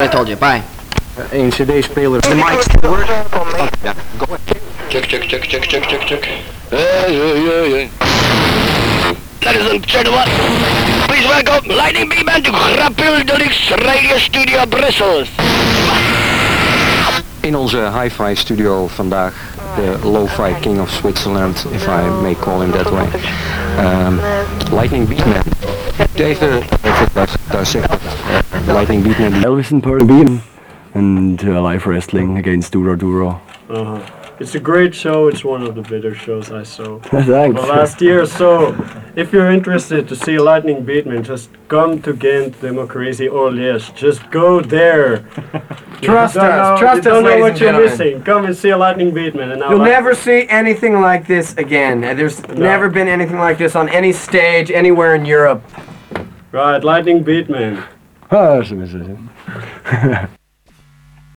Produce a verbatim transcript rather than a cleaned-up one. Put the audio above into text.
I told you, bye. Een cd-speler. The mic still works? Oh, yeah, go ahead. Check, check, check, check, check, check, check. Yeah, yeah, yeah, yeah. Ladies and gentlemen, please welcome Lightning Beam and Grapul Deluxe Radio Studio Brussels. In onze hi-fi studio vandaag, de lo-fi king of Switzerland, if I may call him that way. Um, Lightning Beatman. Even, even daar, daar zegt dat. Lightning Beatman. Elvis and Pearl Beam and uh, live wrestling against Duro Duro. Uh-huh. It's a great show. It's one of the better shows I saw Thanks. well, last year. So, if you're interested to see Lightning Beatman, just come to Ghent, Democracy, or Liège. Just go there. Trust You don't us. know- Trust you us, don't know ladies what and you're gentlemen. missing. Come and see a Lightning Beatman. And You'll I'll never see anything like this again. Uh, There's never been anything like this on any stage anywhere in Europe. Right, Lightning Beatman. Ah, zo is het.